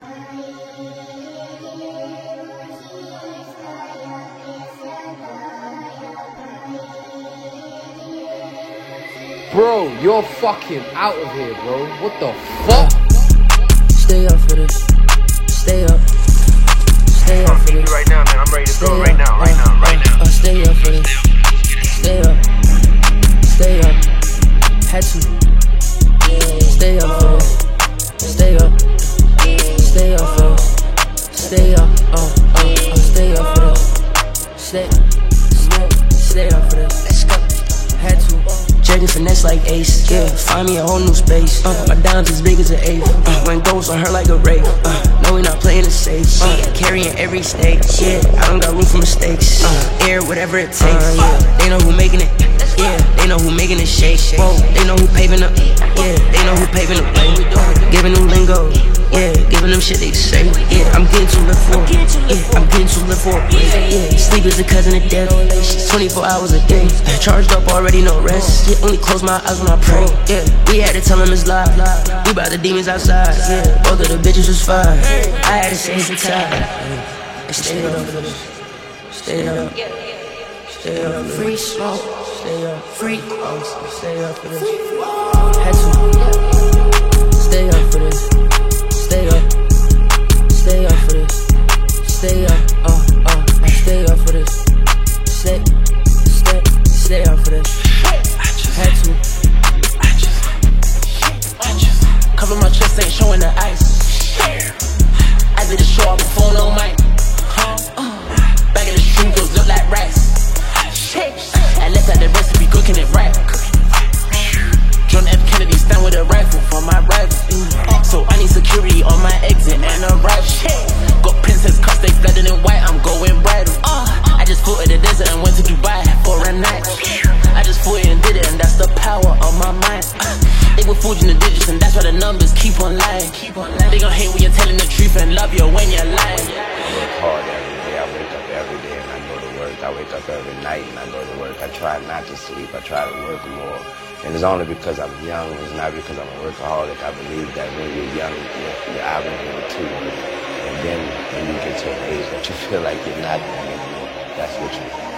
Bro, you're fucking out of here, bro. What the fuck? Stay up for this. Stay up. Stay up for this. Right now, man. I'm ready to go right now. Stay up for this. Stay up. Stay up. Had to. Stay up for this. Stay up. Stay up for this. Stay up. Stay up for this. Stay up for this. Let's go. Had to. Jerry finesse like Ace, yeah. Find me a whole new space. My diamonds as big as an eighth. When goes on her like a rape. No, we not playing it safe. Carrying every state. Yeah, I don't got room for mistakes. Air, whatever it takes. They know who making it. Yeah, they know who making it shake. Whoa, they know who paving up. Yeah, they know who paving the way. Giving them lingo. Yeah, giving them shit they say. Yeah, I'm getting to live for. Yeah, I'm getting to live for. Yeah, sleep is a cousin of death. 24 hours a day. Charged up already, no rest. Yeah, only close my eyes when I pray. Yeah, we had to tell them it's live. We bout the demons outside. Yeah, both of the bitches was fine. I had to say it's the time. Stay up for this. Stay up. Stay up. Free smoke. Stay up. Free house. Stay up for this. Had to. Stay up for this. Stay up. Stay up for this. Stay up. Stay up for this. Stay up for this. Had to. Cover my chest, ain't showing the ice. I did a show off the phone on mic. Back in the street, those look like rice. I left out the recipe, cooking it right. John F. Kennedy stand with a rifle for my rival. So I need security on my exit and arrival. Got princess cuffs, they flooded in white, I'm going bridal. I just flew in the desert and went to Dubai for a night. I just flew it and did it, and that's the power of my mind. They were forging the digits, and that's why the numbers keep on lying. They gon' hate when you're telling the truth and love you when you're lying. I work hard every day. I wake up every day and I go to work. I wake up every night and I go to work. I try not to sleep. I try to work more. And it's only because I'm young. It's not because I'm a workaholic. I believe that when you're young, your eyes are too work. And then when you get to an age that you feel like you're not young anymore, that's what you